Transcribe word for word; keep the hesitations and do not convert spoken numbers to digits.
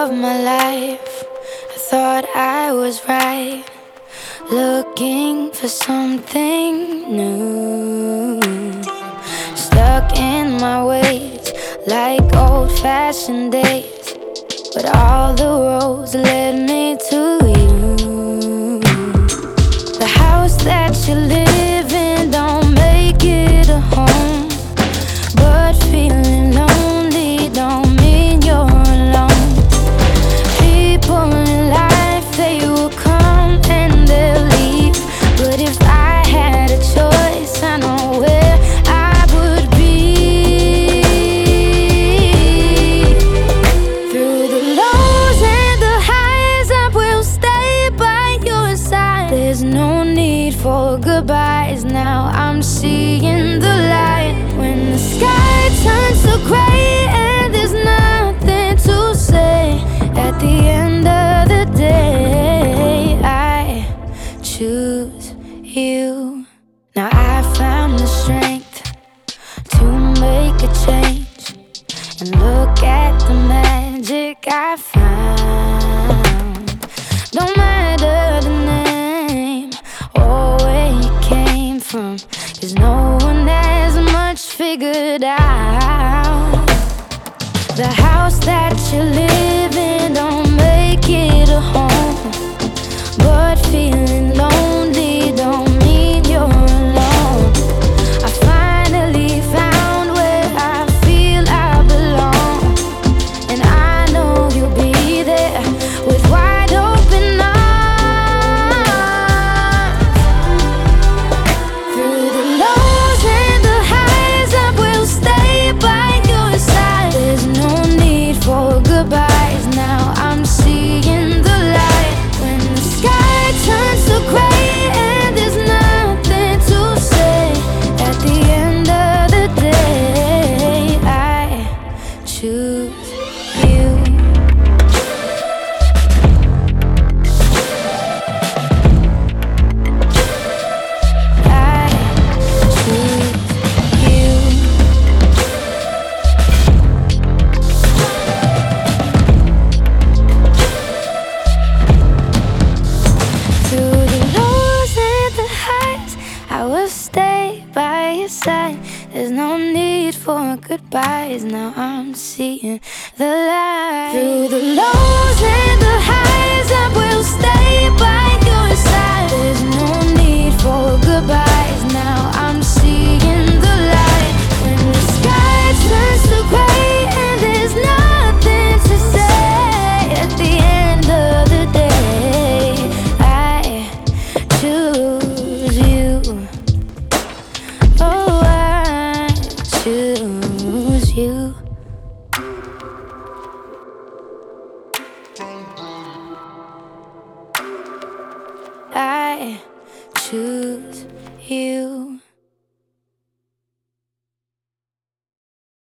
of my life, I thought I was right, looking for something new. Stuck in my ways like old-fashioned days, but all the roads led me to you. The house that you live in don't make it a home, but feeling lonely don't mean you're alone. People in life, they will come and they'll leave, but if I had a choice, I know where I would be. Through the lows and the highs, I will stay by your side. There's no need for goodbyes now, I'm seeing the light. When the sky turns to gray and there's nothing to say, at the end of the day, I choose you. Now I found the strength to make a change, and look at the magic I found. Don't matter the name or where you came from, 'cause no one has much figured out. The house that you live in don't make it a home, but feeling lonely don't mean you're alone. I finally found where I feel I belong, and I know you'll be there with wide open arms. Through the lows and the highs, I will stay by your side. There's no need for goodbyes now, I'm seeing the light. When the sky turns to gray and there's nothing to say, at the end of the day, I choose you. I choose you. Through the lows and the highs, I will stay by your side. There's no need for goodbyes now, I'm seeing the light. Through the lows and the highs, I will stay by your side. There's no need for goodbyes now, I'm seeing the light. When the sky turns to gray and there's nothing to say, at the end of the day, I choose you. Oh, I choose you. I choose you.